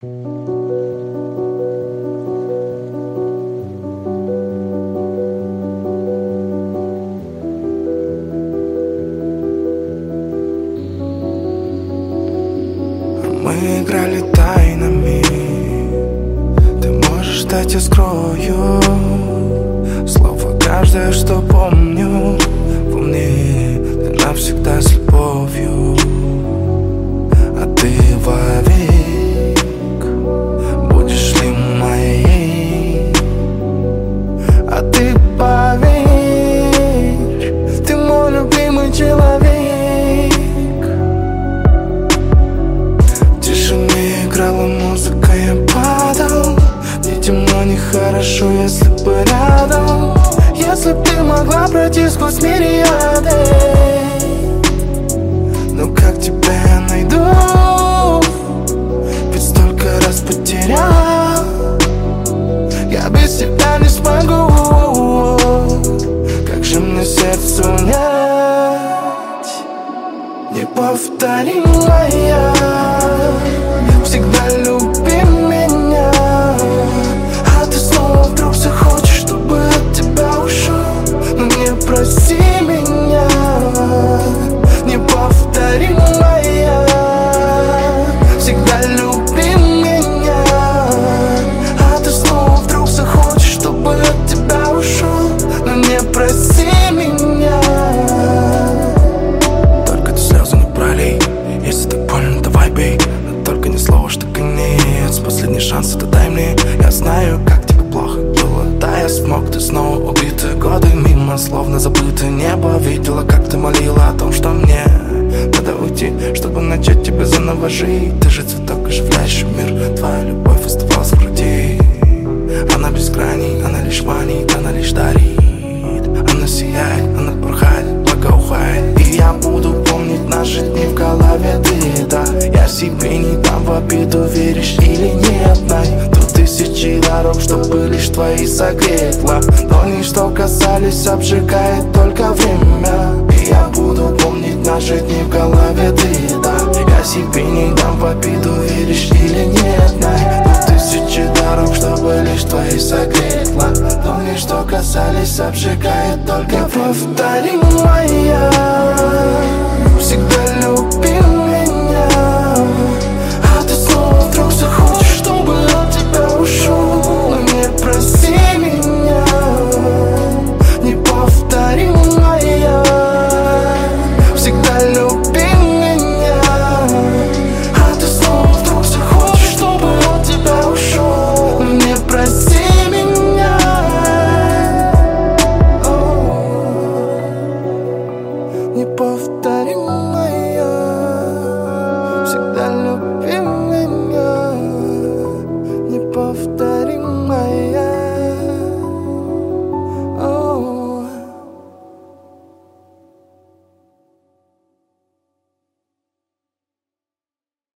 Мы играли тайнами. Ты можешь ждать, я скрою слово каждое, что помню во мне. Ты навсегда с любовью, а ты вовек будешь ли моей. А ты поверь, ты мой любимый человек. Играла музыка, я падал. Мне темно, нехорошо, если бы рядом. Если б ты могла пройти сквозь мириады. Но как тебя я найду? Ведь столько раз потерял. Я без тебя не смогу. Как же мне сердце унять? Неповторимая. Всегда люби меня, а ты снова вдруг захочешь, чтобы от тебя ушел. Но не проси меня, неповторимая. Всегда люби меня, а ты снова вдруг захочешь, чтобы от тебя ушел. Но не проси меня. Только ты слезы не пролей, если так больно, давай бей. Только ни слова, что конец. Последний шанс это дай мне. Я знаю, как тебе плохо было. Да, я смог, ты снова убитые годы мимо, словно забытое небо. Видела, как ты молила о том, что мне надо уйти, чтобы начать тебя заново жить. Ты же цветок, оживляющий мир. Твоя любовь оставалась в груди. Она без граней, она лишь манит, она лишь дарит. Она сияет, она порхает, благоухает. И я буду помнить наши дни в голове, ты, да. Я себе не дам в обиду, веришь или нет, най. Тут тысячи дорог, чтобы лишь твои согреть ладони, что касались, обжигает только время. И я буду помнить наши дни в голове, ты, да. Я себе не дам в обиду, веришь или нет, най. Тут тысячи дорог, чтобы лишь твои согреть ладони, что касались, обжигает только время. Неповторимая.